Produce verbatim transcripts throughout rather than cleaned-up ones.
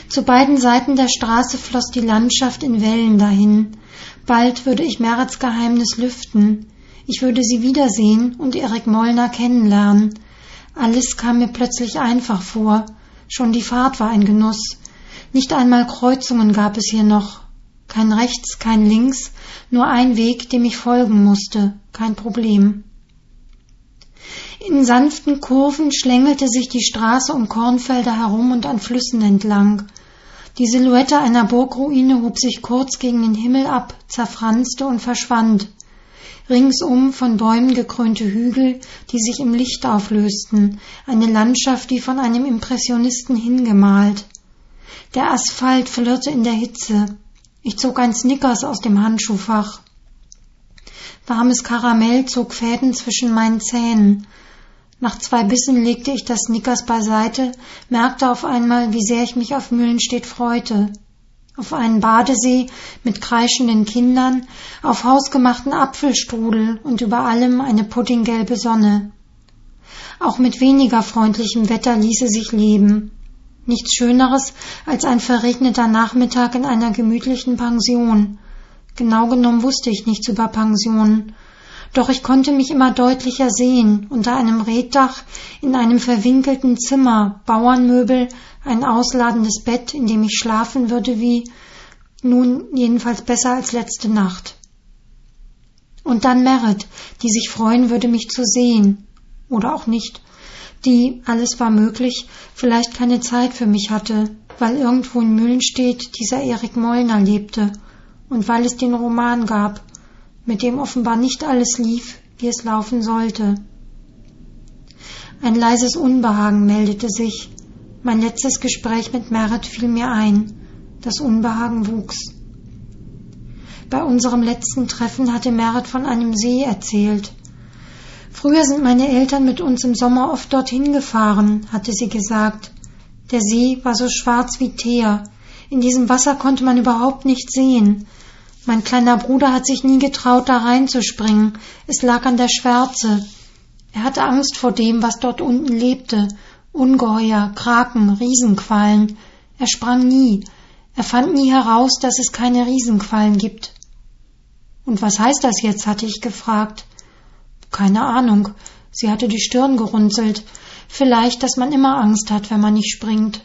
Zu beiden Seiten der Straße floss die Landschaft in Wellen dahin. Bald würde ich Merits Geheimnis lüften. Ich würde sie wiedersehen und Erik Mollner kennenlernen. Alles kam mir plötzlich einfach vor. Schon die Fahrt war ein Genuss. Nicht einmal Kreuzungen gab es hier noch. Kein Rechts, kein Links, nur ein Weg, dem ich folgen musste. Kein Problem. In sanften Kurven schlängelte sich die Straße um Kornfelder herum und an Flüssen entlang. Die Silhouette einer Burgruine hob sich kurz gegen den Himmel ab, zerfranste und verschwand. Ringsum von Bäumen gekrönte Hügel, die sich im Licht auflösten, eine Landschaft wie von einem Impressionisten hingemalt. Der Asphalt flirrte in der Hitze. Ich zog ein Snickers aus dem Handschuhfach. Warmes Karamell zog Fäden zwischen meinen Zähnen. Nach zwei Bissen legte ich das Snickers beiseite, merkte auf einmal, wie sehr ich mich auf Mühlenstedt freute. Auf einen Badesee mit kreischenden Kindern, auf hausgemachten Apfelstrudel und über allem eine puddinggelbe Sonne. Auch mit weniger freundlichem Wetter ließe sich leben. Nichts Schöneres als ein verregneter Nachmittag in einer gemütlichen Pension. Genau genommen wusste ich nichts über Pensionen. Doch ich konnte mich immer deutlicher sehen, unter einem Reetdach, in einem verwinkelten Zimmer, Bauernmöbel, ein ausladendes Bett, in dem ich schlafen würde wie, nun jedenfalls besser als letzte Nacht. Und dann Merit, die sich freuen würde, mich zu sehen. Oder auch nicht. Die, alles war möglich, vielleicht keine Zeit für mich hatte, weil irgendwo in Mühlenstedt dieser Erik Mollner lebte und weil es den Roman gab, mit dem offenbar nicht alles lief, wie es laufen sollte. Ein leises Unbehagen meldete sich. Mein letztes Gespräch mit Merit fiel mir ein. Das Unbehagen wuchs. Bei unserem letzten Treffen hatte Merit von einem See erzählt. Früher sind meine Eltern mit uns im Sommer oft dorthin gefahren, hatte sie gesagt. Der See war so schwarz wie Teer. In diesem Wasser konnte man überhaupt nichts sehen. Mein kleiner Bruder hat sich nie getraut, da reinzuspringen. Es lag an der Schwärze. Er hatte Angst vor dem, was dort unten lebte. Ungeheuer, Kraken, Riesenquallen. Er sprang nie. Er fand nie heraus, dass es keine Riesenquallen gibt. Und was heißt das jetzt, hatte ich gefragt. Keine Ahnung. Sie hatte die Stirn gerunzelt. Vielleicht, dass man immer Angst hat, wenn man nicht springt.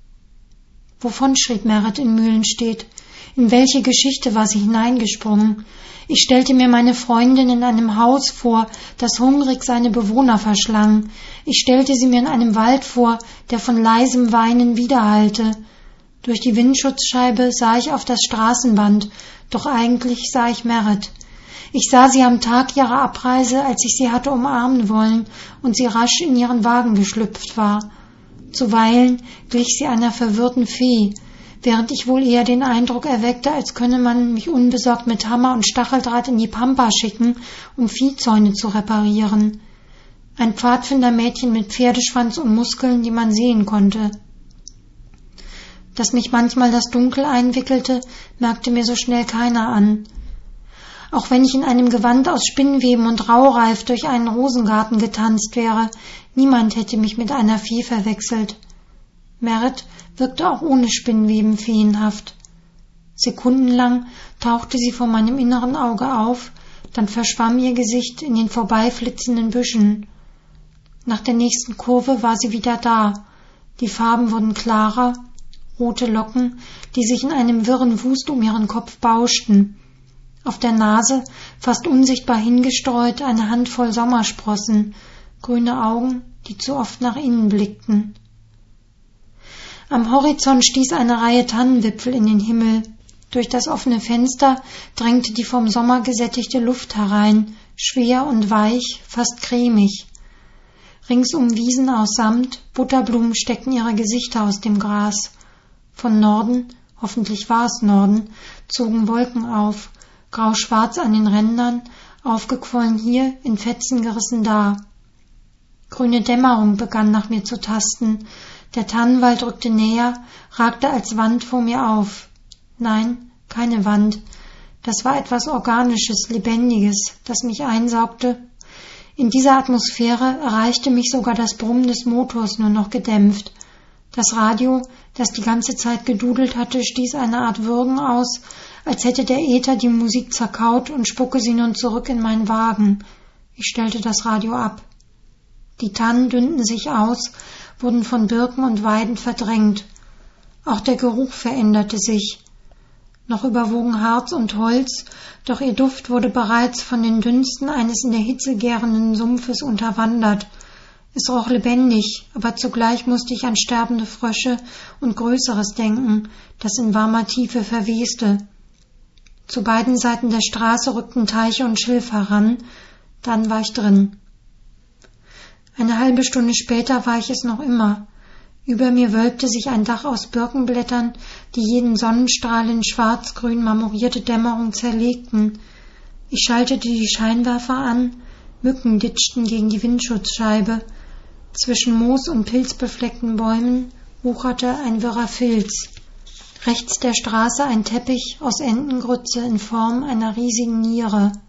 Wovon schrieb Merit in Mühlenstedt? In welche Geschichte war sie hineingesprungen? Ich stellte mir meine Freundin in einem Haus vor, das hungrig seine Bewohner verschlang. Ich stellte sie mir in einem Wald vor, der von leisem Weinen widerhallte. Durch die Windschutzscheibe sah ich auf das Straßenband, doch eigentlich sah ich Merit. Ich sah sie am Tag ihrer Abreise, als ich sie hatte umarmen wollen und sie rasch in ihren Wagen geschlüpft war. Zuweilen glich sie einer verwirrten Fee, während ich wohl eher den Eindruck erweckte, als könne man mich unbesorgt mit Hammer und Stacheldraht in die Pampa schicken, um Viehzäune zu reparieren. Ein Pfadfindermädchen mit Pferdeschwanz und Muskeln, die man sehen konnte. Dass mich manchmal das Dunkel einwickelte, merkte mir so schnell keiner an. Auch wenn ich in einem Gewand aus Spinnweben und Raureif durch einen Rosengarten getanzt wäre, niemand hätte mich mit einer Fee verwechselt. Merit wirkte auch ohne Spinnweben feenhaft. Sekundenlang tauchte sie vor meinem inneren Auge auf, dann verschwamm ihr Gesicht in den vorbeiflitzenden Büschen. Nach der nächsten Kurve war sie wieder da. Die Farben wurden klarer, rote Locken, die sich in einem wirren Wust um ihren Kopf bauschten. Auf der Nase, fast unsichtbar hingestreut, eine Handvoll Sommersprossen, grüne Augen, die zu oft nach innen blickten. Am Horizont stieß eine Reihe Tannenwipfel in den Himmel. Durch das offene Fenster drängte die vom Sommer gesättigte Luft herein, schwer und weich, fast cremig. Ringsum Wiesen aus Samt, Butterblumen steckten ihre Gesichter aus dem Gras. Von Norden, hoffentlich war es Norden, zogen Wolken auf, grau-schwarz an den Rändern, aufgequollen hier, in Fetzen gerissen da. Grüne Dämmerung begann nach mir zu tasten. Der Tannenwald rückte näher, ragte als Wand vor mir auf. Nein, keine Wand. Das war etwas Organisches, Lebendiges, das mich einsaugte. In dieser Atmosphäre erreichte mich sogar das Brummen des Motors nur noch gedämpft. Das Radio, das die ganze Zeit gedudelt hatte, stieß eine Art Würgen aus, als hätte der Äther die Musik zerkaut und spucke sie nun zurück in meinen Wagen. Ich stellte das Radio ab. Die Tannen dünnten sich aus, wurden von Birken und Weiden verdrängt. Auch der Geruch veränderte sich. Noch überwogen Harz und Holz, doch ihr Duft wurde bereits von den Dünsten eines in der Hitze gärenden Sumpfes unterwandert. Es roch lebendig, aber zugleich musste ich an sterbende Frösche und Größeres denken, das in warmer Tiefe verweste. Zu beiden Seiten der Straße rückten Teiche und Schilf heran, dann war ich drin. Eine halbe Stunde später war ich es noch immer. Über mir wölbte sich ein Dach aus Birkenblättern, die jeden Sonnenstrahl in schwarz-grün marmorierte Dämmerung zerlegten. Ich schaltete die Scheinwerfer an, Mücken ditchten gegen die Windschutzscheibe. Zwischen Moos und pilzbefleckten Bäumen wucherte ein wirrer Filz. Rechts der Straße ein Teppich aus Entengrütze in Form einer riesigen Niere.